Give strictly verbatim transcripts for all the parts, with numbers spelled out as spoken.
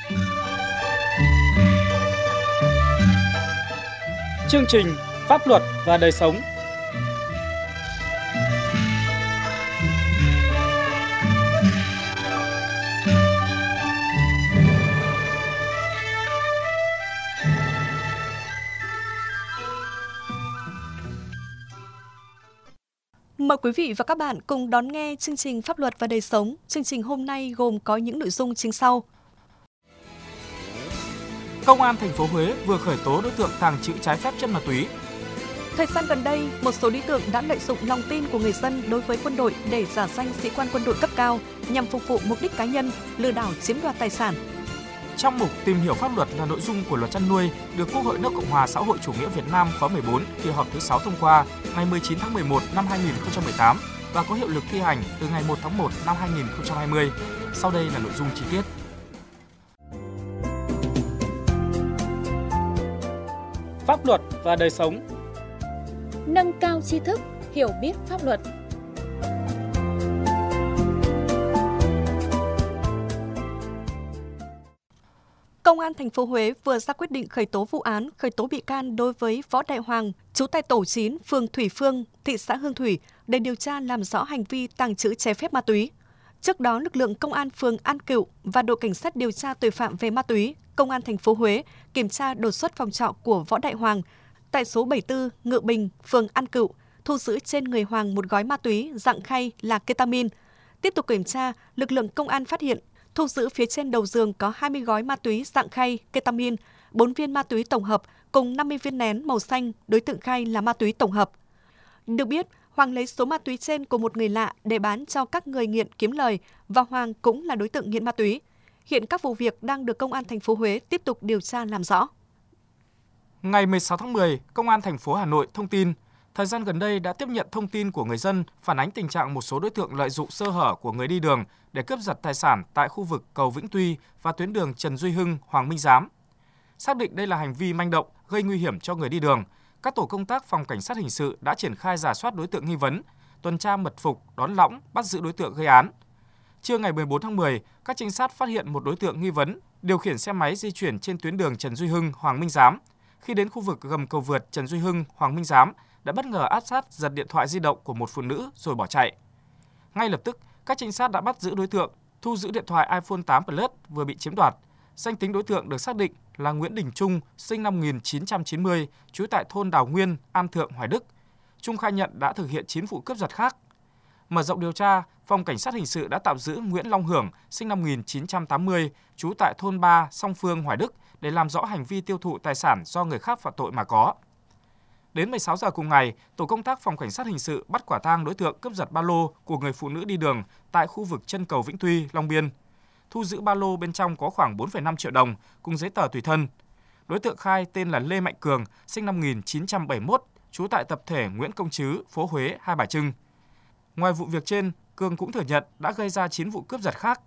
Chương trình Pháp luật và đời sống. Mời quý vị và các bạn cùng đón nghe chương trình Pháp luật và đời sống. Chương trình hôm nay gồm có những nội dung chính sau. Công an thành phố Huế vừa khởi tố đối tượng tàng trữ trái phép chất ma túy. Thời gian gần đây, một số đối tượng đã lợi dụng lòng tin của người dân đối với quân đội để giả danh sĩ quan quân đội cấp cao nhằm phục vụ mục đích cá nhân, lừa đảo chiếm đoạt tài sản. Trong mục Tìm hiểu pháp luật là nội dung của luật chăn nuôi được Quốc hội nước Cộng hòa xã hội chủ nghĩa Việt Nam khóa mười bốn kỳ họp thứ sáu thông qua ngày mười chín tháng mười một năm hai nghìn không trăm mười tám và có hiệu lực thi hành từ ngày một tháng một năm hai nghìn không trăm hai mươi. Sau đây là nội dung chi tiết. Pháp luật và đời sống. Nâng cao tri thức, hiểu biết pháp luật. Công an thành phố Huế vừa ra quyết định khởi tố vụ án, khởi tố bị can đối với Võ Đại Hoàng, trú tại tổ chín, phường Thủy Phương, thị xã Hương Thủy để điều tra làm rõ hành vi tàng trữ trái phép ma túy. Trước đó, lực lượng công an phường An Cựu và đội cảnh sát điều tra tội phạm về ma túy, công an thành phố Huế kiểm tra đột xuất phòng trọ của Võ Đại Hoàng tại số bảy mươi tư Ngự Bình, phường An Cựu, thu giữ trên người Hoàng một gói ma túy dạng khay là ketamin. Tiếp tục kiểm tra, lực lượng công an phát hiện thu giữ phía trên đầu giường có hai mươi gói ma túy dạng khay ketamin, bốn viên ma túy tổng hợp cùng năm mươi viên nén màu xanh đối tượng khai là ma túy tổng hợp. Được biết, Hoàng lấy số ma túy trên của một người lạ để bán cho các người nghiện kiếm lời và Hoàng cũng là đối tượng nghiện ma túy. Hiện các vụ việc đang được Công an thành phố Huế tiếp tục điều tra làm rõ. Ngày mười sáu tháng mười, Công an thành phố Hà Nội thông tin, thời gian gần đây đã tiếp nhận thông tin của người dân phản ánh tình trạng một số đối tượng lợi dụng sơ hở của người đi đường để cướp giật tài sản tại khu vực cầu Vĩnh Tuy và tuyến đường Trần Duy Hưng, Hoàng Minh Giám. Xác định đây là hành vi manh động, gây nguy hiểm cho người đi đường, các tổ công tác phòng cảnh sát hình sự đã triển khai rà soát đối tượng nghi vấn, tuần tra mật phục, đón lõng, bắt giữ đối tượng gây án. Trưa ngày mười bốn tháng mười, các trinh sát phát hiện một đối tượng nghi vấn điều khiển xe máy di chuyển trên tuyến đường Trần Duy Hưng, Hoàng Minh Giám. Khi đến khu vực gầm cầu vượt Trần Duy Hưng, Hoàng Minh Giám, đã bất ngờ áp sát giật điện thoại di động của một phụ nữ rồi bỏ chạy. Ngay lập tức, các trinh sát đã bắt giữ đối tượng, thu giữ điện thoại iPhone tám Plus vừa bị chiếm đoạt. Danh tính đối tượng được xác định là Nguyễn Đình Trung, sinh năm một nghìn chín trăm chín mươi, trú tại thôn Đào Nguyên, An Thượng, Hoài Đức. Trung khai nhận đã thực hiện chín vụ cướp giật khác. Mở rộng điều tra, Phòng Cảnh sát Hình sự đã tạm giữ Nguyễn Long Hưởng, sinh năm một nghìn chín trăm tám mươi, trú tại thôn ba, Song Phương, Hoài Đức để làm rõ hành vi tiêu thụ tài sản do người khác phạm tội mà có. Đến mười sáu giờ cùng ngày, tổ công tác Phòng Cảnh sát Hình sự bắt quả tang đối tượng cướp giật ba lô của người phụ nữ đi đường tại khu vực chân cầu Vĩnh Tuy, Long Biên. Thu giữ ba lô bên trong có khoảng bốn phẩy năm triệu đồng cùng giấy tờ tùy thân. Đối tượng khai tên là Lê Mạnh Cường, sinh năm một nghìn chín trăm bảy mươi mốt, trú tại tập thể Nguyễn Công Trứ, phố Huế, Hai Bà Trưng. Ngoài vụ việc trên, Cường cũng thừa nhận đã gây ra chín vụ cướp giật khác.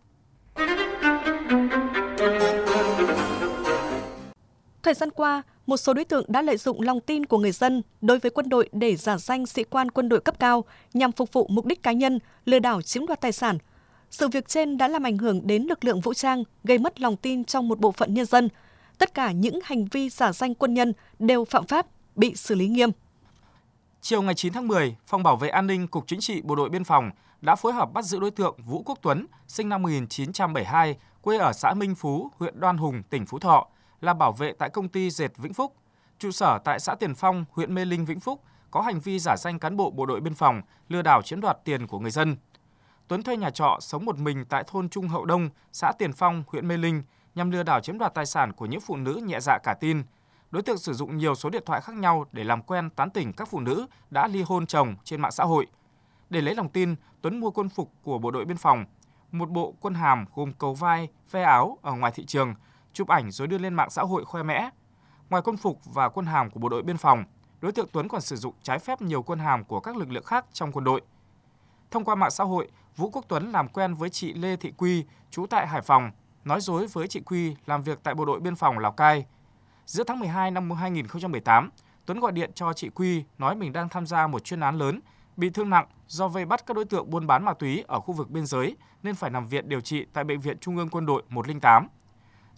Thời gian qua, một số đối tượng đã lợi dụng lòng tin của người dân đối với quân đội để giả danh sĩ quan quân đội cấp cao nhằm phục vụ mục đích cá nhân, lừa đảo chiếm đoạt tài sản. Sự việc trên đã làm ảnh hưởng đến lực lượng vũ trang, gây mất lòng tin trong một bộ phận nhân dân. Tất cả những hành vi giả danh quân nhân đều phạm pháp, bị xử lý nghiêm. Chiều ngày chín tháng mười, Phòng Bảo vệ An ninh Cục Chính trị Bộ đội Biên phòng đã phối hợp bắt giữ đối tượng Vũ Quốc Tuấn, sinh năm một nghìn chín trăm bảy mươi hai, quê ở xã Minh Phú, huyện Đoan Hùng, tỉnh Phú Thọ, là bảo vệ tại công ty dệt Vĩnh Phúc, trụ sở tại xã Tiền Phong, huyện Mê Linh, Vĩnh Phúc, có hành vi giả danh cán bộ bộ đội biên phòng, lừa đảo chiếm đoạt tiền của người dân. Tuấn thuê nhà trọ sống một mình tại thôn Trung Hậu Đông, xã Tiền Phong, huyện Mê Linh nhằm lừa đảo chiếm đoạt tài sản của những phụ nữ nhẹ dạ cả tin. Đối tượng sử dụng nhiều số điện thoại khác nhau để làm quen tán tỉnh các phụ nữ đã ly hôn chồng trên mạng xã hội. Để lấy lòng tin, Tuấn mua quân phục của bộ đội biên phòng, một bộ quân hàm gồm cầu vai, ve áo ở ngoài thị trường, chụp ảnh rồi đưa lên mạng xã hội khoe mẽ. Ngoài quân phục và quân hàm của bộ đội biên phòng, đối tượng Tuấn còn sử dụng trái phép nhiều quân hàm của các lực lượng khác trong quân đội. Thông qua mạng xã hội, Vũ Quốc Tuấn làm quen với chị Lê Thị Quy, trú tại Hải Phòng, nói dối với chị Quy làm việc tại bộ đội biên phòng Lào Cai. Giữa tháng mười hai năm hai nghìn không trăm mười tám, Tuấn gọi điện cho chị Quy nói mình đang tham gia một chuyên án lớn, bị thương nặng do vây bắt các đối tượng buôn bán ma túy ở khu vực biên giới nên phải nằm viện điều trị tại Bệnh viện Trung ương Quân đội một không tám.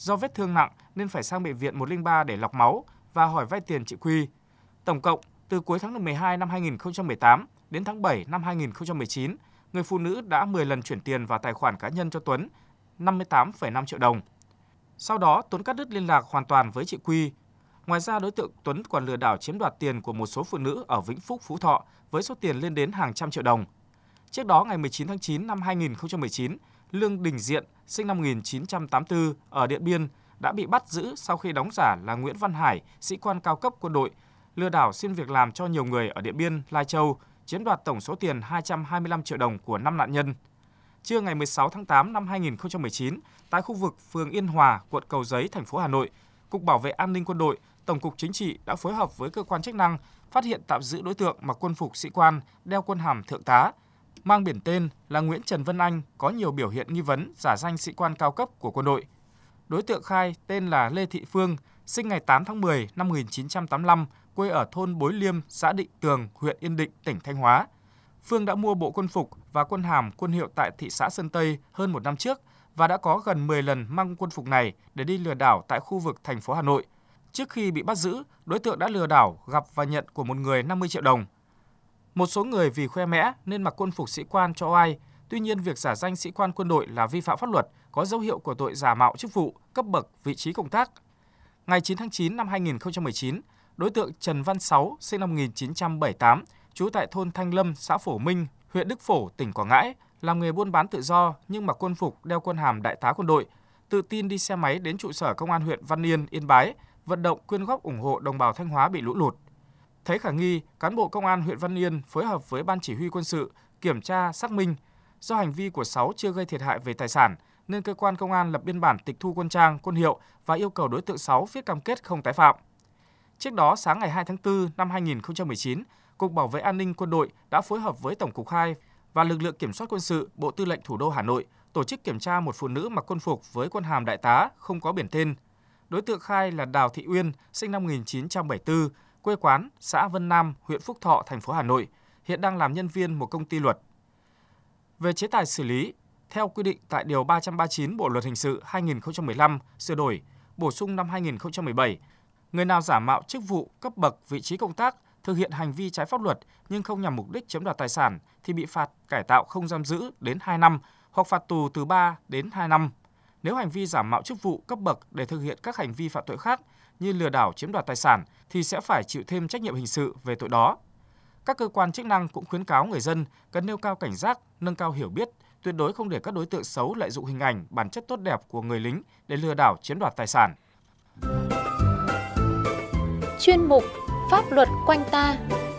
Do vết thương nặng nên phải sang bệnh viện một không ba để lọc máu và hỏi vay tiền chị Quy. Tổng cộng, từ cuối tháng mười hai năm hai nghìn không trăm mười tám đến tháng bảy năm hai nghìn không trăm mười chín, người phụ nữ đã mười lần chuyển tiền vào tài khoản cá nhân cho Tuấn, năm mươi tám phẩy năm triệu đồng. Sau đó, Tuấn cắt đứt liên lạc hoàn toàn với chị Quy. Ngoài ra, đối tượng Tuấn còn lừa đảo chiếm đoạt tiền của một số phụ nữ ở Vĩnh Phúc, Phú Thọ với số tiền lên đến hàng trăm triệu đồng. Trước đó, ngày mười chín tháng chín năm hai nghìn không trăm mười chín, Lương Đình Diện, sinh năm một nghìn chín trăm tám mươi tư, ở Điện Biên, đã bị bắt giữ sau khi đóng giả là Nguyễn Văn Hải, sĩ quan cao cấp quân đội, lừa đảo xin việc làm cho nhiều người ở Điện Biên, Lai Châu, chiếm đoạt tổng số tiền hai trăm hai mươi lăm triệu đồng của năm nạn nhân. Trưa ngày mười sáu tháng tám năm hai nghìn không trăm mười chín, tại khu vực phường Yên Hòa, quận Cầu Giấy, thành phố Hà Nội, Cục Bảo vệ An ninh Quân đội, Tổng cục Chính trị đã phối hợp với cơ quan chức năng phát hiện tạm giữ đối tượng mặc quân phục sĩ quan, đeo quân hàm thượng tá, mang biển tên là Nguyễn Trần Vân Anh, có nhiều biểu hiện nghi vấn giả danh sĩ quan cao cấp của quân đội. Đối tượng khai tên là Lê Thị Phương, sinh ngày tám tháng mười năm một nghìn chín trăm tám mươi lăm, quê ở thôn Bối Liêm, xã Định Tường, huyện Yên Định, tỉnh Thanh Hóa. Phương đã mua bộ quân phục và quân hàm quân hiệu tại thị xã Sơn Tây hơn một năm trước và đã có gần mười lần mang quân phục này để đi lừa đảo tại khu vực thành phố Hà Nội. Trước khi bị bắt giữ, đối tượng đã lừa đảo gặp và nhận của một người năm mươi triệu đồng. Một số người vì khoe mẽ nên mặc quân phục sĩ quan cho oai. Tuy nhiên, việc giả danh sĩ quan quân đội là vi phạm pháp luật, có dấu hiệu của tội giả mạo chức vụ, cấp bậc, vị trí công tác. Ngày chín tháng chín năm hai nghìn không trăm mười chín, đối tượng Trần Văn Sáu, sinh năm một nghìn chín trăm bảy mươi tám, trú tại thôn Thanh Lâm, xã Phổ Minh, huyện Đức Phổ, tỉnh Quảng Ngãi, làm nghề buôn bán tự do nhưng mặc quân phục, đeo quân hàm đại tá quân đội, tự tin đi xe máy đến trụ sở công an huyện Văn Yên, Yên Bái, vận động quyên góp ủng hộ đồng bào Thanh Hóa bị lũ lụt. Thấy khả nghi, cán bộ công an huyện Văn Yên phối hợp với ban chỉ huy quân sự kiểm tra xác minh. Do hành vi của Sáu chưa gây thiệt hại về tài sản, nên cơ quan công an lập biên bản tịch thu quân trang, quân hiệu và yêu cầu đối tượng Sáu viết cam kết không tái phạm. Trước đó, sáng ngày hai tháng tư năm hai nghìn không trăm mười chín, Cục Bảo vệ An ninh Quân đội đã phối hợp với Tổng cục hai và lực lượng kiểm soát quân sự Bộ Tư lệnh Thủ đô Hà Nội tổ chức kiểm tra một phụ nữ mặc quân phục với quân hàm đại tá không có biển tên. Đối tượng khai là Đào Thị Uyên, sinh năm một nghìn chín trăm bảy mươi tư, quê quán xã Vân Nam, huyện Phúc Thọ, thành phố Hà Nội, hiện đang làm nhân viên một công ty luật. Về chế tài xử lý, theo quy định tại Điều ba trăm ba mươi chín Bộ Luật Hình sự hai nghìn không trăm mười lăm sửa đổi, bổ sung năm hai nghìn không trăm mười bảy, người nào giả mạo chức vụ, cấp bậc, vị trí công tác, thực hiện hành vi trái pháp luật nhưng không nhằm mục đích chiếm đoạt tài sản thì bị phạt cải tạo không giam giữ đến hai năm hoặc phạt tù từ ba đến hai năm. Nếu hành vi giả mạo chức vụ, cấp bậc để thực hiện các hành vi phạm tội khác như lừa đảo chiếm đoạt tài sản thì sẽ phải chịu thêm trách nhiệm hình sự về tội đó. Các cơ quan chức năng cũng khuyến cáo người dân cần nêu cao cảnh giác, nâng cao hiểu biết, tuyệt đối không để các đối tượng xấu lợi dụng hình ảnh, bản chất tốt đẹp của người lính để lừa đảo chiếm đoạt tài sản. Chuyên mục Pháp luật quanh ta.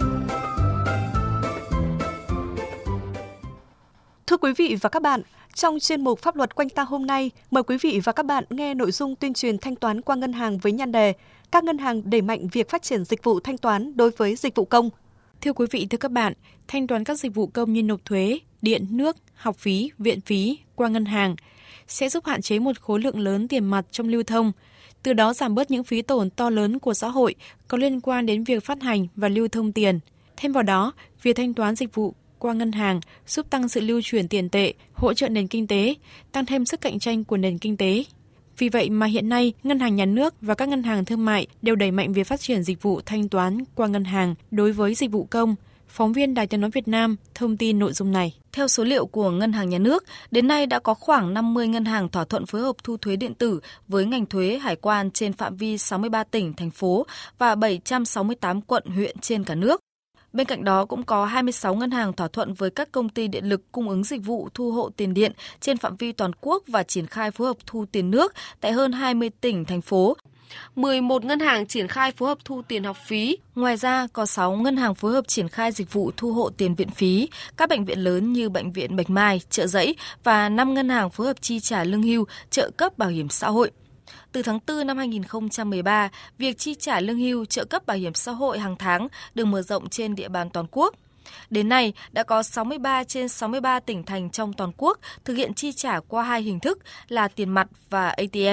Thưa quý vị và các bạn, trong chuyên mục Pháp luật quanh ta hôm nay, mời quý vị và các bạn nghe nội dung tuyên truyền thanh toán qua ngân hàng với nhan đề các ngân hàng đẩy mạnh việc phát triển dịch vụ thanh toán đối với dịch vụ công. Thưa quý vị, thưa các bạn, thanh toán các dịch vụ công như nộp thuế, điện, nước, học phí, viện phí qua ngân hàng sẽ giúp hạn chế một khối lượng lớn tiền mặt trong lưu thông, từ đó giảm bớt những phí tổn to lớn của xã hội có liên quan đến việc phát hành và lưu thông tiền. Thêm vào đó, việc thanh toán dịch vụ qua ngân hàng giúp tăng sự lưu chuyển tiền tệ, hỗ trợ nền kinh tế, tăng thêm sức cạnh tranh của nền kinh tế. Vì vậy mà hiện nay, Ngân hàng Nhà nước và các ngân hàng thương mại đều đẩy mạnh việc phát triển dịch vụ thanh toán qua ngân hàng đối với dịch vụ công. Phóng viên Đài Tiếng nói Việt Nam thông tin nội dung này. Theo số liệu của Ngân hàng Nhà nước, đến nay đã có khoảng năm mươi ngân hàng thỏa thuận phối hợp thu thuế điện tử với ngành thuế hải quan trên phạm vi sáu mươi ba tỉnh, thành phố và bảy trăm sáu mươi tám quận, huyện trên cả nước. Bên cạnh đó cũng có hai mươi sáu ngân hàng thỏa thuận với các công ty điện lực cung ứng dịch vụ thu hộ tiền điện trên phạm vi toàn quốc và triển khai phối hợp thu tiền nước tại hơn hai mươi tỉnh, thành phố. mười một ngân hàng triển khai phối hợp thu tiền học phí. Ngoài ra, có sáu ngân hàng phối hợp triển khai dịch vụ thu hộ tiền viện phí, các bệnh viện lớn như Bệnh viện Bạch Mai, Chợ Giẫy và năm ngân hàng phối hợp chi trả lương hưu, trợ cấp bảo hiểm xã hội. Từ tháng tư năm hai nghìn không trăm mười ba, việc chi trả lương hưu, trợ cấp bảo hiểm xã hội hàng tháng được mở rộng trên địa bàn toàn quốc. Đến nay, đã có sáu mươi ba trên sáu mươi ba tỉnh thành trong toàn quốc thực hiện chi trả qua hai hình thức là tiền mặt và a tê em.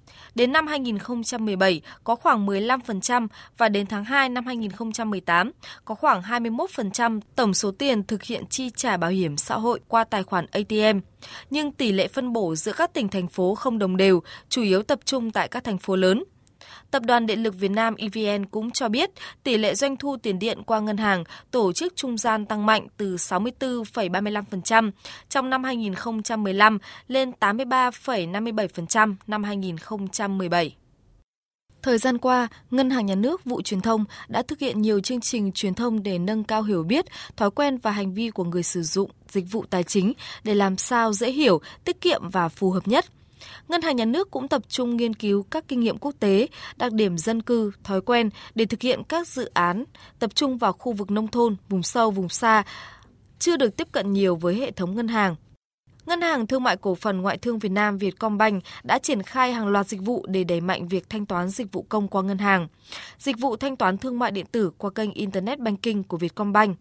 Đến năm hai nghìn không trăm mười bảy có khoảng mười lăm phần trăm và đến tháng hai năm hai nghìn không trăm mười tám có khoảng hai mươi mốt phần trăm tổng số tiền thực hiện chi trả bảo hiểm xã hội qua tài khoản a tê em. Nhưng tỷ lệ phân bổ giữa các tỉnh, thành phố không đồng đều, chủ yếu tập trung tại các thành phố lớn. Tập đoàn Điện lực Việt Nam e vê en cũng cho biết tỷ lệ doanh thu tiền điện qua ngân hàng tổ chức trung gian tăng mạnh từ sáu mươi tư phẩy ba mươi lăm phần trăm trong năm hai nghìn không trăm mười lăm lên tám mươi ba phẩy năm mươi bảy phần trăm năm hai nghìn không trăm mười bảy. Thời gian qua, Ngân hàng Nhà nước Vụ Truyền thông đã thực hiện nhiều chương trình truyền thông để nâng cao hiểu biết, thói quen và hành vi của người sử dụng dịch vụ tài chính để làm sao dễ hiểu, tiết kiệm và phù hợp nhất. Ngân hàng Nhà nước cũng tập trung nghiên cứu các kinh nghiệm quốc tế, đặc điểm dân cư, thói quen để thực hiện các dự án tập trung vào khu vực nông thôn, vùng sâu, vùng xa, chưa được tiếp cận nhiều với hệ thống ngân hàng. Ngân hàng Thương mại Cổ phần Ngoại thương Việt Nam Vietcombank đã triển khai hàng loạt dịch vụ để đẩy mạnh việc thanh toán dịch vụ công qua ngân hàng. Dịch vụ thanh toán thương mại điện tử qua kênh Internet Banking của Vietcombank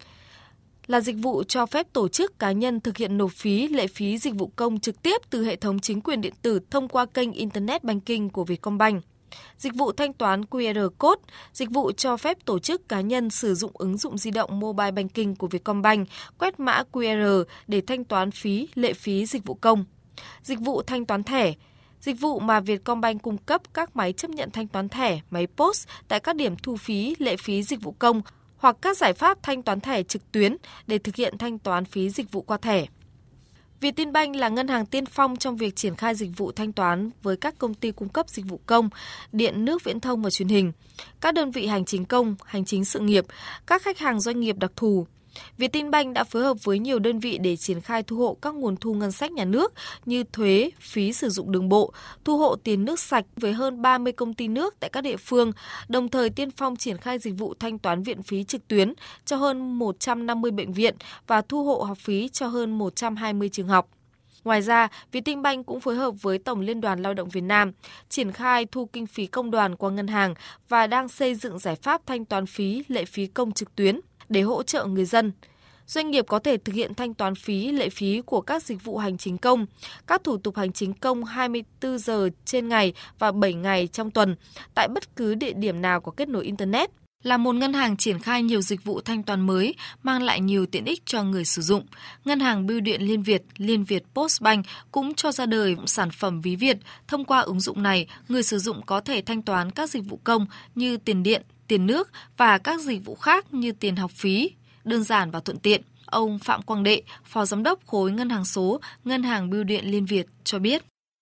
là dịch vụ cho phép tổ chức cá nhân thực hiện nộp phí, lệ phí dịch vụ công trực tiếp từ hệ thống chính quyền điện tử thông qua kênh Internet Banking của Vietcombank. Dịch vụ thanh toán quy rờ Code, dịch vụ cho phép tổ chức cá nhân sử dụng ứng dụng di động Mobile Banking của Vietcombank quét mã quy rờ để thanh toán phí, lệ phí dịch vụ công. Dịch vụ thanh toán thẻ, dịch vụ mà Vietcombank cung cấp các máy chấp nhận thanh toán thẻ, máy pê ô ét tại các điểm thu phí, lệ phí dịch vụ công hoặc các giải pháp thanh toán thẻ trực tuyến để thực hiện thanh toán phí dịch vụ qua thẻ. Vietinbank là ngân hàng tiên phong trong việc triển khai dịch vụ thanh toán với các công ty cung cấp dịch vụ công, điện, nước, viễn thông và truyền hình, các đơn vị hành chính công, hành chính sự nghiệp, các khách hàng doanh nghiệp đặc thù. Vietinbank đã phối hợp với nhiều đơn vị để triển khai thu hộ các nguồn thu ngân sách nhà nước như thuế, phí sử dụng đường bộ, thu hộ tiền nước sạch với hơn ba mươi công ty nước tại các địa phương, đồng thời tiên phong triển khai dịch vụ thanh toán viện phí trực tuyến cho hơn một trăm năm mươi bệnh viện và thu hộ học phí cho hơn một trăm hai mươi trường học. Ngoài ra, Vietinbank cũng phối hợp với Tổng Liên đoàn Lao động Việt Nam triển khai thu kinh phí công đoàn qua ngân hàng và đang xây dựng giải pháp thanh toán phí, lệ phí công trực tuyến để hỗ trợ người dân. Doanh nghiệp có thể thực hiện thanh toán phí, lệ phí của các dịch vụ hành chính công, các thủ tục hành chính công hai mươi tư giờ trên ngày và bảy ngày trong tuần tại bất cứ địa điểm nào có kết nối Internet. Là một ngân hàng triển khai nhiều dịch vụ thanh toán mới, mang lại nhiều tiện ích cho người sử dụng, Ngân hàng Bưu điện Liên Việt, Liên Việt Postbank cũng cho ra đời sản phẩm ví Việt. Thông qua ứng dụng này, người sử dụng có thể thanh toán các dịch vụ công như tiền điện, tiền nước và các dịch vụ khác như tiền học phí, đơn giản và thuận tiện. Ông Phạm Quang Đệ, Phó Giám đốc khối Ngân hàng số, Ngân hàng Bưu điện Liên Việt cho biết.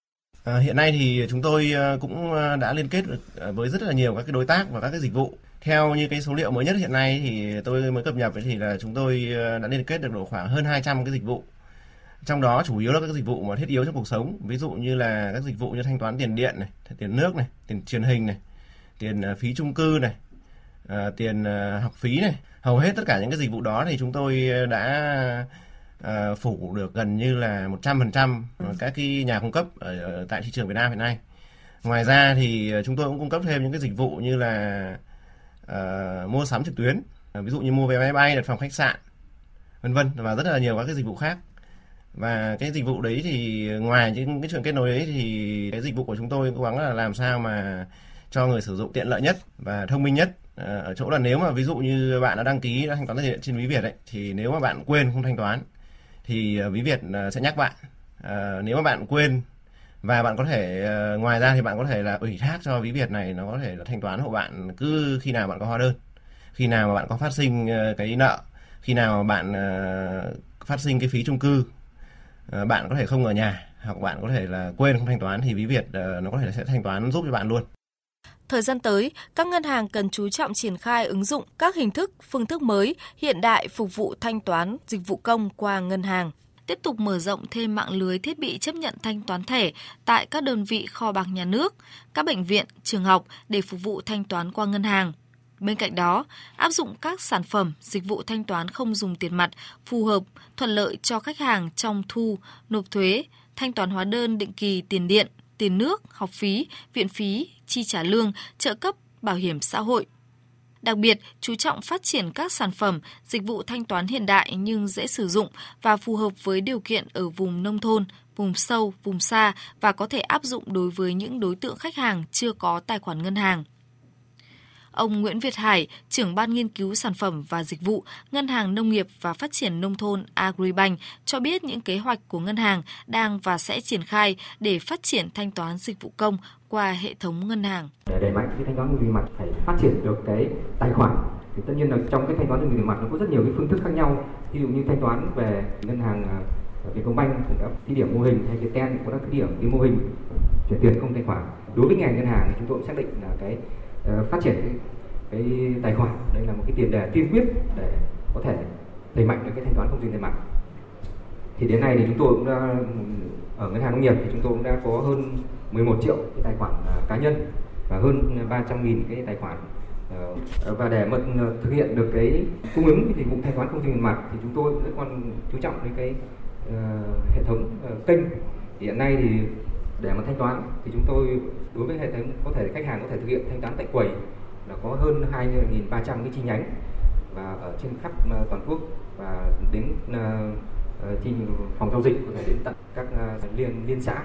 À, hiện nay thì chúng tôi cũng đã liên kết với rất là nhiều các cái đối tác và các cái dịch vụ. Theo như cái số liệu mới nhất hiện nay thì tôi mới cập nhật thì là chúng tôi đã liên kết được độ khoảng hơn hai trăm cái dịch vụ. Trong đó chủ yếu là các dịch vụ mà thiết yếu trong cuộc sống, ví dụ như là các dịch vụ như thanh toán tiền điện này, tiền nước này, tiền truyền hình này, tiền phí chung cư này, à, tiền học phí này. Hầu hết tất cả những cái dịch vụ đó thì chúng tôi đã à, phủ được gần như là một trăm phần trăm các cái nhà cung cấp ở, ở tại thị trường Việt Nam hiện nay. Ngoài ra thì chúng tôi cũng cung cấp thêm những cái dịch vụ như là Uh, mua sắm trực tuyến, uh, ví dụ như mua vé máy bay, đặt phòng khách sạn, vân vân và rất là nhiều các cái dịch vụ khác. Và cái dịch vụ đấy thì ngoài những cái chuyện kết nối đấy thì cái dịch vụ của chúng tôi cố gắng là làm sao mà cho người sử dụng tiện lợi nhất và thông minh nhất. Uh, ở chỗ là nếu mà ví dụ như bạn đã đăng ký đã thanh toán tiền trên ví Việt ấy, thì nếu mà bạn quên không thanh toán thì uh, ví Việt uh, sẽ nhắc bạn. Uh, nếu mà bạn quên và bạn có thể uh, ngoài ra thì bạn có thể là ủy thác cho ví Việt này nó có thể là thanh toán hộ bạn cứ khi nào bạn có hóa đơn, khi nào mà bạn có phát sinh uh, cái nợ, khi nào mà bạn uh, phát sinh cái phí chung cư, uh, bạn có thể không ở nhà hoặc bạn có thể là quên không thanh toán thì ví Việt uh, nó có thể sẽ thanh toán giúp cho bạn luôn. Thời gian tới, các ngân hàng cần chú trọng triển khai ứng dụng các hình thức, phương thức mới, hiện đại phục vụ thanh toán dịch vụ công qua ngân hàng. Tiếp tục mở rộng thêm mạng lưới thiết bị chấp nhận thanh toán thẻ tại các đơn vị kho bạc nhà nước, các bệnh viện, trường học để phục vụ thanh toán qua ngân hàng. Bên cạnh đó, áp dụng các sản phẩm, dịch vụ thanh toán không dùng tiền mặt phù hợp, thuận lợi cho khách hàng trong thu, nộp thuế, thanh toán hóa đơn định kỳ tiền điện, tiền nước, học phí, viện phí, chi trả lương, trợ cấp, bảo hiểm xã hội. Đặc biệt, chú trọng phát triển các sản phẩm, dịch vụ thanh toán hiện đại nhưng dễ sử dụng và phù hợp với điều kiện ở vùng nông thôn, vùng sâu, vùng xa và có thể áp dụng đối với những đối tượng khách hàng chưa có tài khoản ngân hàng. Ông Nguyễn Việt Hải, trưởng ban nghiên cứu sản phẩm và dịch vụ, Ngân hàng Nông nghiệp và Phát triển Nông thôn Agribank cho biết những kế hoạch của ngân hàng đang và sẽ triển khai để phát triển thanh toán dịch vụ công qua hệ thống ngân hàng. Để đẩy mạnh cái thanh toán không dùng tiền mặt phải phát triển được cái tài khoản. Thì tất nhiên là trong cái thanh toán không dùng tiền mặt nó có rất nhiều cái phương thức khác nhau. Ví dụ như thanh toán về ngân hàng Vietcombank cũng đã thí điểm mô hình, hay Viettel cũng đã thí điểm cái mô hình chuyển tiền không tài khoản. Đối với ngành ngân hàng thì chúng tôi cũng xác định là cái uh, phát triển cái, cái tài khoản đây là một cái tiền đề tiên quyết để có thể đẩy mạnh được cái thanh toán không dùng tiền mặt. Thì đến nay thì chúng tôi cũng đã, ở ngân hàng nông nghiệp thì chúng tôi cũng đã có hơn mười một triệu cái tài khoản uh, cá nhân và hơn ba trăm nghìn cái tài khoản. Uh, và để mà thực hiện được cái cung ứng cái dịch vụ thanh toán không dùng tiền mặt thì chúng tôi cũng còn chú trọng đến cái uh, hệ thống uh, kênh. Thì hiện nay thì để mà thanh toán thì chúng tôi đối với hệ thống có thể khách hàng có thể thực hiện thanh toán tại quầy là có hơn hai nghìn ba trăm cái chi nhánh và ở trên khắp uh, toàn quốc và đến uh, chi phòng giao dịch có thể đến tận các uh, liên liên xã.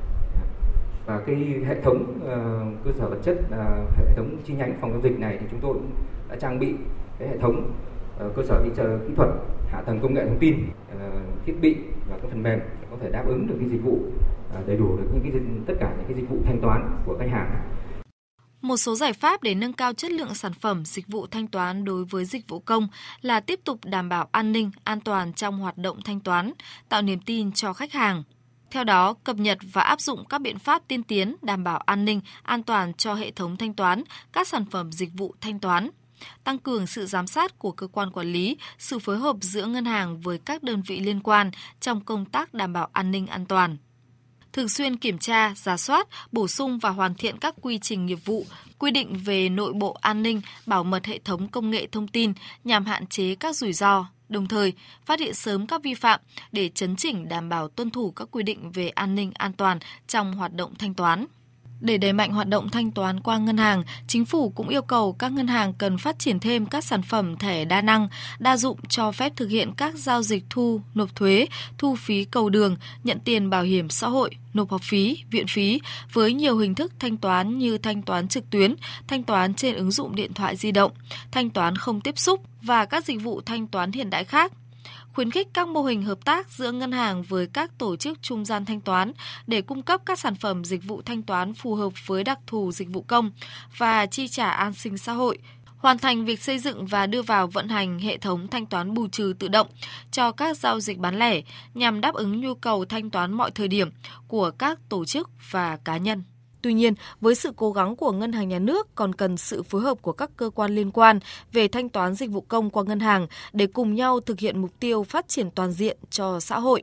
Và cái hệ thống uh, cơ sở vật chất, uh, hệ thống chi nhánh phòng giao dịch này thì chúng tôi cũng đã trang bị cái hệ thống uh, cơ sở kỹ, kỹ thuật, hạ tầng công nghệ thông tin, uh, thiết bị và các phần mềm để có thể đáp ứng được cái dịch vụ uh, đầy đủ được những cái tất cả những cái dịch vụ thanh toán của khách hàng. Một số giải pháp để nâng cao chất lượng sản phẩm, dịch vụ thanh toán đối với dịch vụ công là tiếp tục đảm bảo an ninh, an toàn trong hoạt động thanh toán, tạo niềm tin cho khách hàng. Theo đó, cập nhật và áp dụng các biện pháp tiên tiến đảm bảo an ninh, an toàn cho hệ thống thanh toán, các sản phẩm dịch vụ thanh toán. Tăng cường sự giám sát của cơ quan quản lý, sự phối hợp giữa ngân hàng với các đơn vị liên quan trong công tác đảm bảo an ninh an toàn. Thường xuyên kiểm tra, rà soát, bổ sung và hoàn thiện các quy trình nghiệp vụ, quy định về nội bộ an ninh, bảo mật hệ thống công nghệ thông tin nhằm hạn chế các rủi ro, đồng thời phát hiện sớm các vi phạm để chấn chỉnh đảm bảo tuân thủ các quy định về an ninh an toàn trong hoạt động thanh toán. Để đẩy mạnh hoạt động thanh toán qua ngân hàng, Chính phủ cũng yêu cầu các ngân hàng cần phát triển thêm các sản phẩm thẻ đa năng, đa dụng cho phép thực hiện các giao dịch thu, nộp thuế, thu phí cầu đường, nhận tiền bảo hiểm xã hội, nộp học phí, viện phí với nhiều hình thức thanh toán như thanh toán trực tuyến, thanh toán trên ứng dụng điện thoại di động, thanh toán không tiếp xúc và các dịch vụ thanh toán hiện đại khác. Khuyến khích các mô hình hợp tác giữa ngân hàng với các tổ chức trung gian thanh toán để cung cấp các sản phẩm dịch vụ thanh toán phù hợp với đặc thù dịch vụ công và chi trả an sinh xã hội. Hoàn thành việc xây dựng và đưa vào vận hành hệ thống thanh toán bù trừ tự động cho các giao dịch bán lẻ nhằm đáp ứng nhu cầu thanh toán mọi thời điểm của các tổ chức và cá nhân. Tuy nhiên, với sự cố gắng của Ngân hàng Nhà nước còn cần sự phối hợp của các cơ quan liên quan về thanh toán dịch vụ công qua ngân hàng để cùng nhau thực hiện mục tiêu phát triển toàn diện cho xã hội.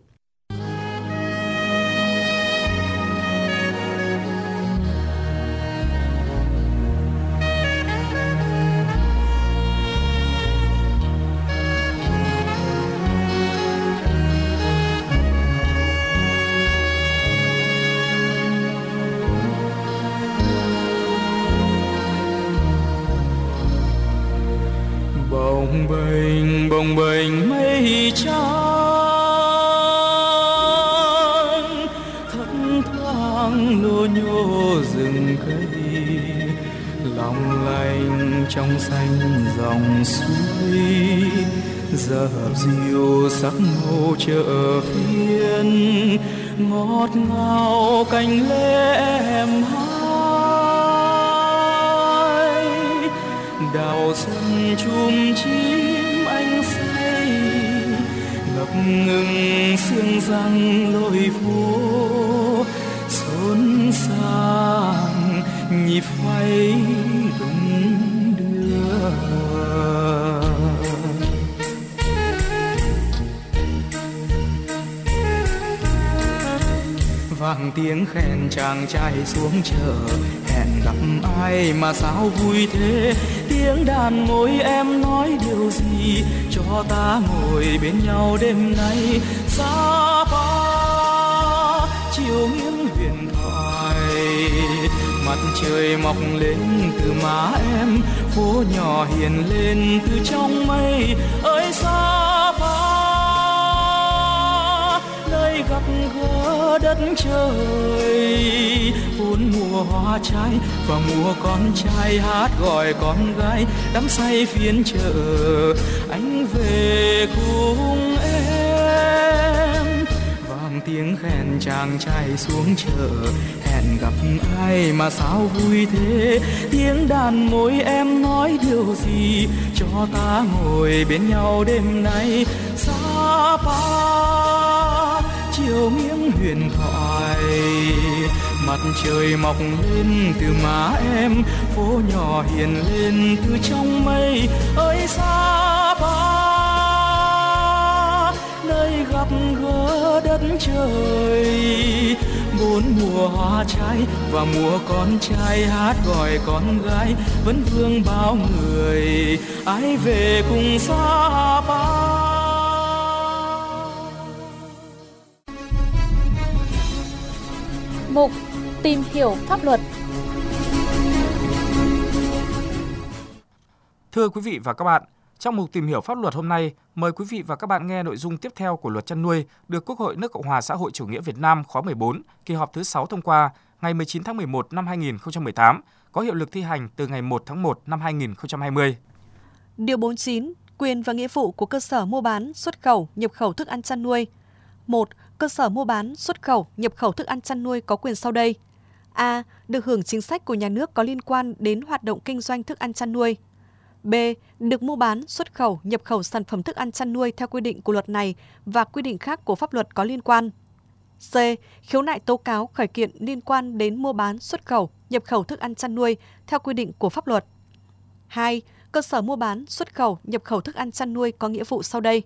Bồng bềnh bồng bềnh mây trắng, thẫn thoáng lô nhô rừng cây, lòng lành trong xanh dòng suối, giờ diều sắc màu chợ phiên, ngọt ngào cành lê em hái, đào sân chum chim anh say, ngập ngừng sương răng lối phố, xốn sang nhịp quay đung đưa. Vang tiếng khen chàng trai xuống chợ, hẹn gặp ai mà sao vui thế, tiếng đàn môi em nói điều gì cho ta ngồi bên nhau đêm nay. Xa ba chiều nghiêng huyền thoại, mặt trời mọc lên từ má em, phố nhỏ hiền lên từ trong mây. Ơi xa ba nơi nơi gặp gỡ đất trời. Bốn mùa hoa trái và mùa con trai hát gọi con gái, đắm say phiên chợ anh về cùng em. Vang tiếng khen chàng trai xuống chợ, hẹn gặp ai mà sao vui thế. Tiếng đàn môi em nói điều gì, cho ta ngồi bên nhau đêm nay. Sapa chiều nghiêng huyền thoại, mặt trời mọc lên từ má em, phố nhỏ hiền lên từ trong mây. Ơi Sapa nơi gặp gỡ đất trời. Bốn mùa hoa trái và mùa con trai hát gọi con gái, vẫn vương bao người ai về cùng Sapa. Mục tìm hiểu pháp luật. Thưa quý vị và các bạn, trong mục tìm hiểu pháp luật hôm nay, mời quý vị và các bạn nghe nội dung tiếp theo của Luật chăn nuôi được Quốc hội nước Cộng hòa xã hội chủ nghĩa Việt Nam khóa mười bốn, kỳ họp thứ sáu thông qua ngày mười chín tháng mười một năm hai nghìn không trăm mười tám, có hiệu lực thi hành từ ngày một tháng một năm hai nghìn không trăm hai mươi. Điều bốn mươi chín. Quyền và nghĩa vụ của cơ sở mua bán, xuất khẩu, nhập khẩu thức ăn chăn nuôi. một. Cơ sở mua bán, xuất khẩu, nhập khẩu thức ăn chăn nuôi có quyền sau đây. A. Được hưởng chính sách của nhà nước có liên quan đến hoạt động kinh doanh thức ăn chăn nuôi. B. Được mua bán, xuất khẩu, nhập khẩu sản phẩm thức ăn chăn nuôi theo quy định của luật này và quy định khác của pháp luật có liên quan. C. Khiếu nại tố cáo khởi kiện liên quan đến mua bán, xuất khẩu, nhập khẩu thức ăn chăn nuôi theo quy định của pháp luật. hai. Cơ sở mua bán, xuất khẩu, nhập khẩu thức ăn chăn nuôi có nghĩa vụ sau đây.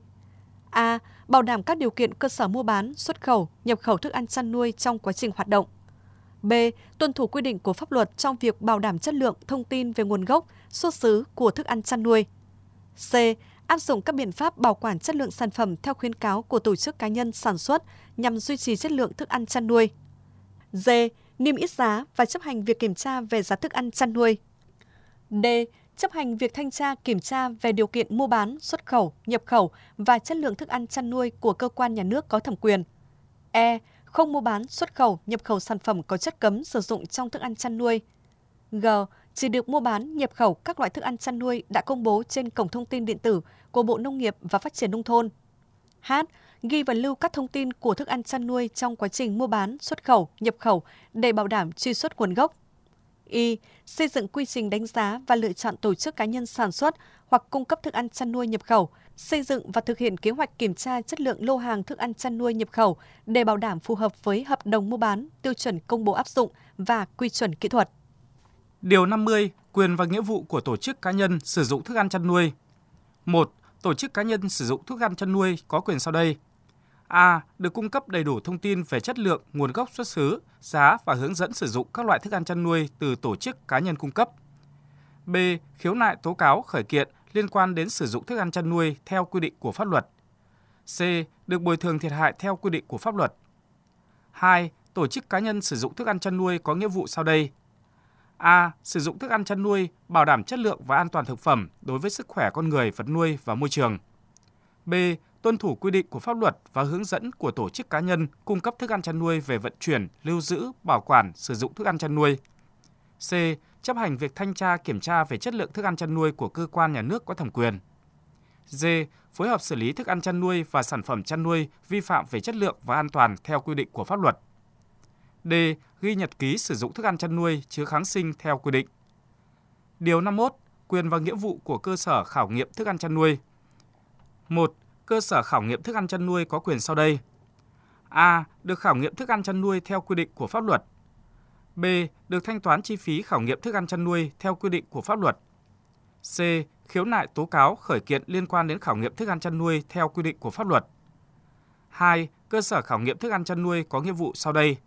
A. Bảo đảm các điều kiện cơ sở mua bán, xuất khẩu, nhập khẩu thức ăn chăn nuôi trong quá trình hoạt động. B. Tuân thủ quy định của pháp luật trong việc bảo đảm chất lượng thông tin về nguồn gốc, xuất xứ của thức ăn chăn nuôi. C. Áp dụng các biện pháp bảo quản chất lượng sản phẩm theo khuyến cáo của tổ chức cá nhân sản xuất nhằm duy trì chất lượng thức ăn chăn nuôi. D. Niêm yết giá và chấp hành việc kiểm tra về giá thức ăn chăn nuôi. D. Chấp hành việc thanh tra kiểm tra về điều kiện mua bán, xuất khẩu, nhập khẩu và chất lượng thức ăn chăn nuôi của cơ quan nhà nước có thẩm quyền. E. Không mua bán, xuất khẩu, nhập khẩu sản phẩm có chất cấm sử dụng trong thức ăn chăn nuôi. G. Chỉ được mua bán, nhập khẩu các loại thức ăn chăn nuôi đã công bố trên cổng thông tin điện tử của Bộ Nông nghiệp và Phát triển Nông thôn. H. Ghi và lưu các thông tin của thức ăn chăn nuôi trong quá trình mua bán, xuất khẩu, nhập khẩu để bảo đảm truy xuất nguồn gốc. Y. Xây dựng quy trình đánh giá và lựa chọn tổ chức cá nhân sản xuất hoặc cung cấp thức ăn chăn nuôi nhập khẩu, xây dựng và thực hiện kế hoạch kiểm tra chất lượng lô hàng thức ăn chăn nuôi nhập khẩu để bảo đảm phù hợp với hợp đồng mua bán, tiêu chuẩn công bố áp dụng và quy chuẩn kỹ thuật. Điều năm mươi. Quyền và nghĩa vụ của tổ chức cá nhân sử dụng thức ăn chăn nuôi. một. Tổ chức cá nhân sử dụng thức ăn chăn nuôi có quyền sau đây. A. Được cung cấp đầy đủ thông tin về chất lượng, nguồn gốc xuất xứ, giá và hướng dẫn sử dụng các loại thức ăn chăn nuôi từ tổ chức cá nhân cung cấp. B. Khiếu nại tố cáo khởi kiện liên quan đến sử dụng thức ăn chăn nuôi theo quy định của pháp luật. C. Được bồi thường thiệt hại theo quy định của pháp luật. hai. Tổ chức cá nhân sử dụng thức ăn chăn nuôi có nghĩa vụ sau đây. A. Sử dụng thức ăn chăn nuôi bảo đảm chất lượng và an toàn thực phẩm đối với sức khỏe con người, vật nuôi và môi trường. B. Tuân thủ quy định của pháp luật và hướng dẫn của tổ chức cá nhân cung cấp thức ăn chăn nuôi về vận chuyển, lưu giữ, bảo quản, sử dụng thức ăn chăn nuôi. C. Chấp hành việc thanh tra kiểm tra về chất lượng thức ăn chăn nuôi của cơ quan nhà nước có thẩm quyền. D. Phối hợp xử lý thức ăn chăn nuôi và sản phẩm chăn nuôi vi phạm về chất lượng và an toàn theo quy định của pháp luật. D. Ghi nhật ký sử dụng thức ăn chăn nuôi chứa kháng sinh theo quy định. Điều năm mươi mốt. Quyền và nghĩa vụ của cơ sở khảo nghiệm thức ăn chăn nuôi. một. Cơ sở khảo nghiệm thức ăn chăn nuôi có quyền sau đây. A. Được khảo nghiệm thức ăn chăn nuôi theo quy định của pháp luật. B. Được thanh toán chi phí khảo nghiệm thức ăn chăn nuôi theo quy định của pháp luật. C. Khiếu nại tố cáo khởi kiện liên quan đến khảo nghiệm thức ăn chăn nuôi theo quy định của pháp luật. hai. Cơ sở khảo nghiệm thức ăn chăn nuôi có nghĩa vụ sau đây.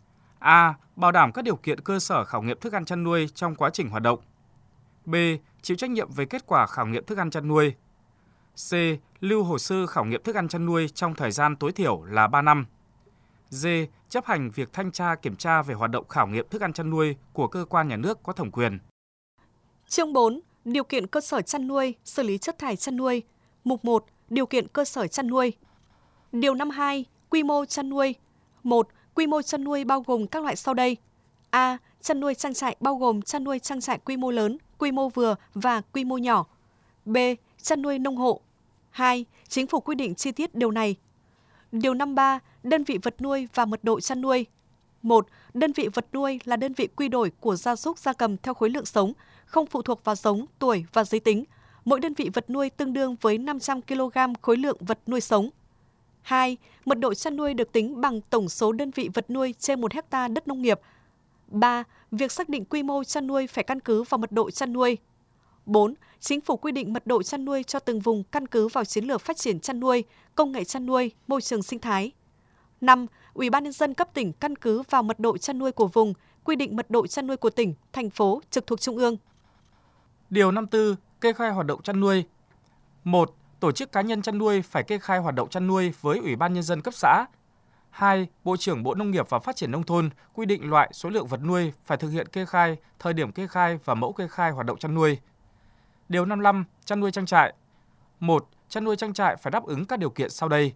A. Bảo đảm các điều kiện cơ sở khảo nghiệm thức ăn chăn nuôi trong quá trình hoạt động. B. Chịu trách nhiệm về kết quả khảo nghiệm thức ăn chăn nuôi. C. Lưu hồ sơ khảo nghiệm thức ăn chăn nuôi trong thời gian tối thiểu là ba năm. D. Chấp hành việc thanh tra kiểm tra về hoạt động khảo nghiệm thức ăn chăn nuôi của cơ quan nhà nước có thẩm quyền. Chương bốn. Điều kiện cơ sở chăn nuôi, xử lý chất thải chăn nuôi. Mục một. Điều kiện cơ sở chăn nuôi. Điều năm mươi hai. Quy mô chăn nuôi. một. Quy mô chăn nuôi bao gồm các loại sau đây. A. Chăn nuôi trang trại bao gồm chăn nuôi trang trại quy mô lớn, quy mô vừa và quy mô nhỏ. B. Chăn nuôi nông hộ. hai. Chính phủ quy định chi tiết điều này. Điều năm mươi ba. Đơn vị vật nuôi và mật độ chăn nuôi. một. Đơn vị vật nuôi là đơn vị quy đổi của gia súc gia cầm theo khối lượng sống, không phụ thuộc vào giống, tuổi và giới tính. Mỗi đơn vị vật nuôi tương đương với năm trăm ki lô gam khối lượng vật nuôi sống. hai. Mật độ chăn nuôi được tính bằng tổng số đơn vị vật nuôi trên một héc ta đất nông nghiệp. ba. Việc xác định quy mô chăn nuôi phải căn cứ vào mật độ chăn nuôi. bốn. Chính phủ quy định mật độ chăn nuôi cho từng vùng căn cứ vào chiến lược phát triển chăn nuôi, công nghệ chăn nuôi, môi trường sinh thái. năm. Ủy ban nhân dân cấp tỉnh căn cứ vào mật độ chăn nuôi của vùng, quy định mật độ chăn nuôi của tỉnh, thành phố trực thuộc trung ương. Điều năm mươi tư. Kê khai hoạt động chăn nuôi. một. Tổ chức cá nhân chăn nuôi phải kê khai hoạt động chăn nuôi với Ủy ban nhân dân cấp xã. hai. Bộ trưởng Bộ Nông nghiệp và Phát triển nông thôn quy định loại, số lượng vật nuôi phải thực hiện kê khai, thời điểm kê khai và mẫu kê khai hoạt động chăn nuôi. Điều năm mươi lăm. Chăn nuôi trang trại. một. Chăn nuôi trang trại phải đáp ứng các điều kiện sau đây.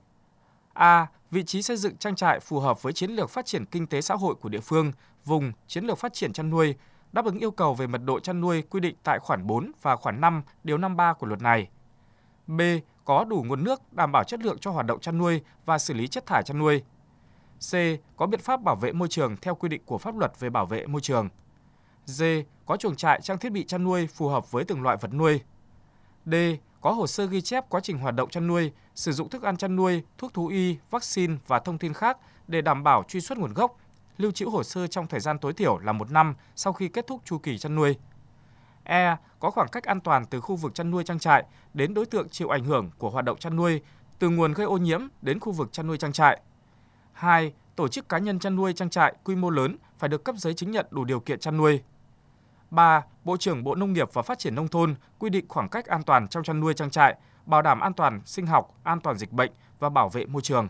A. Vị trí xây dựng trang trại phù hợp với chiến lược phát triển kinh tế xã hội của địa phương, vùng, chiến lược phát triển chăn nuôi, đáp ứng yêu cầu về mật độ chăn nuôi quy định tại khoản bốn và khoản năm điều năm mươi ba của luật này. B. Có đủ nguồn nước đảm bảo chất lượng cho hoạt động chăn nuôi và xử lý chất thải chăn nuôi. C. Có biện pháp bảo vệ môi trường theo quy định của pháp luật về bảo vệ môi trường. D. Có chuồng trại trang thiết bị chăn nuôi phù hợp với từng loại vật nuôi. D. Có hồ sơ ghi chép quá trình hoạt động chăn nuôi, sử dụng thức ăn chăn nuôi, thuốc thú y, vaccine và thông tin khác để đảm bảo truy xuất nguồn gốc, lưu trữ hồ sơ trong thời gian tối thiểu là một năm sau khi kết thúc chu kỳ chăn nuôi. E. Có khoảng cách an toàn từ khu vực chăn nuôi trang trại đến đối tượng chịu ảnh hưởng của hoạt động chăn nuôi, từ nguồn gây ô nhiễm đến khu vực chăn nuôi trang trại. hai. Tổ chức cá nhân chăn nuôi trang trại quy mô lớn phải được cấp giấy chứng nhận đủ điều kiện chăn nuôi. ba. Bộ trưởng Bộ Nông nghiệp và Phát triển nông thôn quy định khoảng cách an toàn trong chăn nuôi trang trại, bảo đảm an toàn sinh học, an toàn dịch bệnh và bảo vệ môi trường.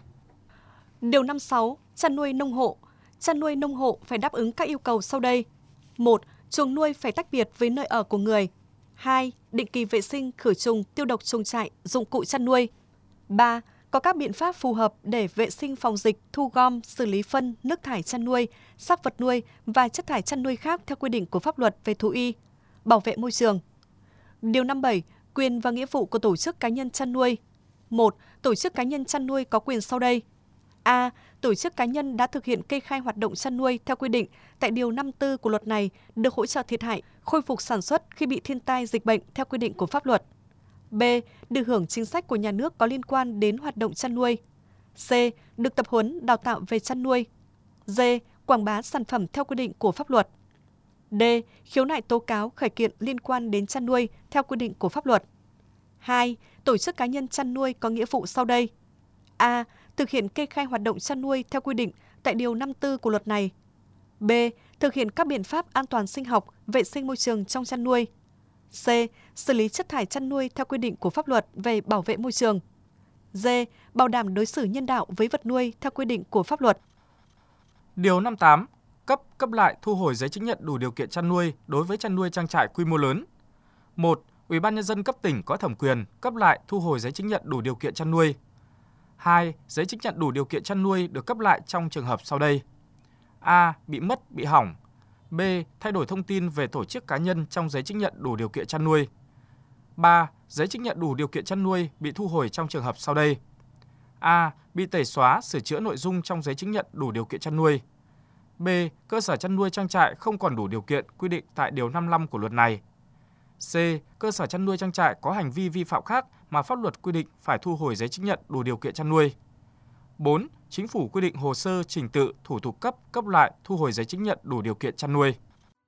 Điều năm mươi sáu. Chăn nuôi nông hộ. Chăn nuôi nông hộ phải đáp ứng các yêu cầu sau đây. một. Chuồng nuôi phải tách biệt với nơi ở của người. hai. Định kỳ vệ sinh, khử trùng, tiêu độc chuồng trại, dụng cụ chăn nuôi. ba. Có các biện pháp phù hợp để vệ sinh phòng dịch, thu gom, xử lý phân, nước thải chăn nuôi, xác vật nuôi và chất thải chăn nuôi khác theo quy định của pháp luật về thú y, bảo vệ môi trường. Điều năm mươi bảy. Quyền và nghĩa vụ của tổ chức cá nhân chăn nuôi. một. Tổ chức cá nhân chăn nuôi có quyền sau đây. A. Tổ chức cá nhân đã thực hiện kê khai hoạt động chăn nuôi theo quy định tại Điều năm mươi tư của luật này được hỗ trợ thiệt hại, khôi phục sản xuất khi bị thiên tai dịch bệnh theo quy định của pháp luật. B. Được hưởng chính sách của nhà nước có liên quan đến hoạt động chăn nuôi. C. Được tập huấn, đào tạo về chăn nuôi. D. Quảng bá sản phẩm theo quy định của pháp luật. D. Khiếu nại tố cáo khởi kiện liên quan đến chăn nuôi theo quy định của pháp luật. hai. Tổ chức cá nhân chăn nuôi có nghĩa vụ sau đây. A. Thực hiện kê khai hoạt động chăn nuôi theo quy định tại Điều năm mươi tư của luật này. B. Thực hiện các biện pháp an toàn sinh học, vệ sinh môi trường trong chăn nuôi. C. Xử lý chất thải chăn nuôi theo quy định của pháp luật về bảo vệ môi trường. D. Bảo đảm đối xử nhân đạo với vật nuôi theo quy định của pháp luật. Điều năm mươi tám. Cấp, cấp lại, thu hồi giấy chứng nhận đủ điều kiện chăn nuôi đối với chăn nuôi trang trại quy mô lớn. một. Ủy ban nhân dân cấp tỉnh có thẩm quyền cấp lại, thu hồi giấy chứng nhận đủ điều kiện chăn nuôi. hai. Giấy chứng nhận đủ điều kiện chăn nuôi được cấp lại trong trường hợp sau đây. A. Bị mất, bị hỏng. B. Thay đổi thông tin về tổ chức cá nhân trong giấy chứng nhận đủ điều kiện chăn nuôi. ba. Giấy chứng nhận đủ điều kiện chăn nuôi bị thu hồi trong trường hợp sau đây. A. Bị tẩy xóa, sửa chữa nội dung trong giấy chứng nhận đủ điều kiện chăn nuôi. B. Cơ sở chăn nuôi trang trại không còn đủ điều kiện quy định tại Điều năm mươi lăm của luật này. C. Cơ sở chăn nuôi trang trại có hành vi vi phạm khác mà pháp luật quy định phải thu hồi giấy chứng nhận đủ điều kiện chăn nuôi. bốn. Chính phủ quy định hồ sơ, trình tự, thủ tục cấp, cấp lại, thu hồi giấy chứng nhận đủ điều kiện chăn nuôi.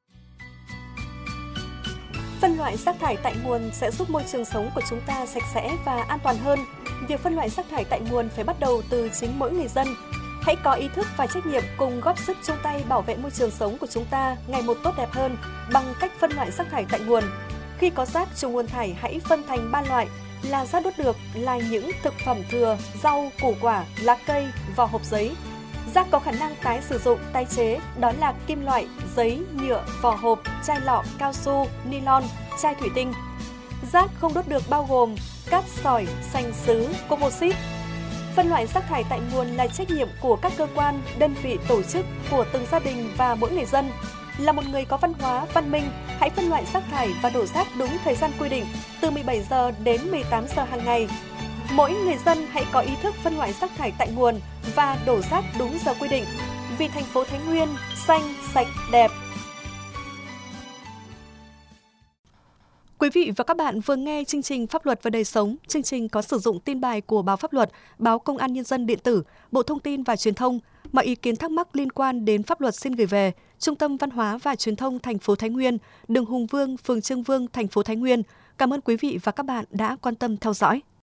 Phân loại rác thải tại nguồn sẽ giúp môi trường sống của chúng ta sạch sẽ và an toàn hơn. Việc phân loại rác thải tại nguồn phải bắt đầu từ chính mỗi người dân. Hãy có ý thức và trách nhiệm cùng góp sức chung tay bảo vệ môi trường sống của chúng ta ngày một tốt đẹp hơn bằng cách phân loại rác thải tại nguồn. Khi có rác trong nguồn thải, hãy phân thành ba loại là rác đốt được, là những thực phẩm thừa, rau, củ quả, lá cây, vỏ hộp giấy. Rác có khả năng tái sử dụng, tái chế, đó là kim loại, giấy, nhựa, vỏ hộp, chai lọ, cao su, nylon, chai thủy tinh. Rác không đốt được bao gồm cát sỏi, sành sứ, composite. Phân loại rác thải tại nguồn là trách nhiệm của các cơ quan, đơn vị, tổ chức, của từng gia đình và mỗi người dân. Là một người có văn hóa, văn minh, hãy phân loại rác thải và đổ rác đúng thời gian quy định, từ mười bảy giờ đến mười tám giờ hàng ngày. Mỗi người dân hãy có ý thức phân loại rác thải tại nguồn và đổ rác đúng giờ quy định. Vì thành phố Thái Nguyên xanh, sạch, đẹp. Quý vị và các bạn vừa nghe chương trình Pháp luật và đời sống. Chương trình có sử dụng tin bài của báo Pháp luật, báo Công an Nhân dân điện tử, Bộ Thông tin và Truyền thông. Mọi ý kiến thắc mắc liên quan đến pháp luật xin gửi về Trung tâm Văn hóa và Truyền thông thành phố Thái Nguyên, đường Hùng Vương, phường Trương Vương, thành phố Thái Nguyên. Cảm ơn quý vị và các bạn đã quan tâm theo dõi.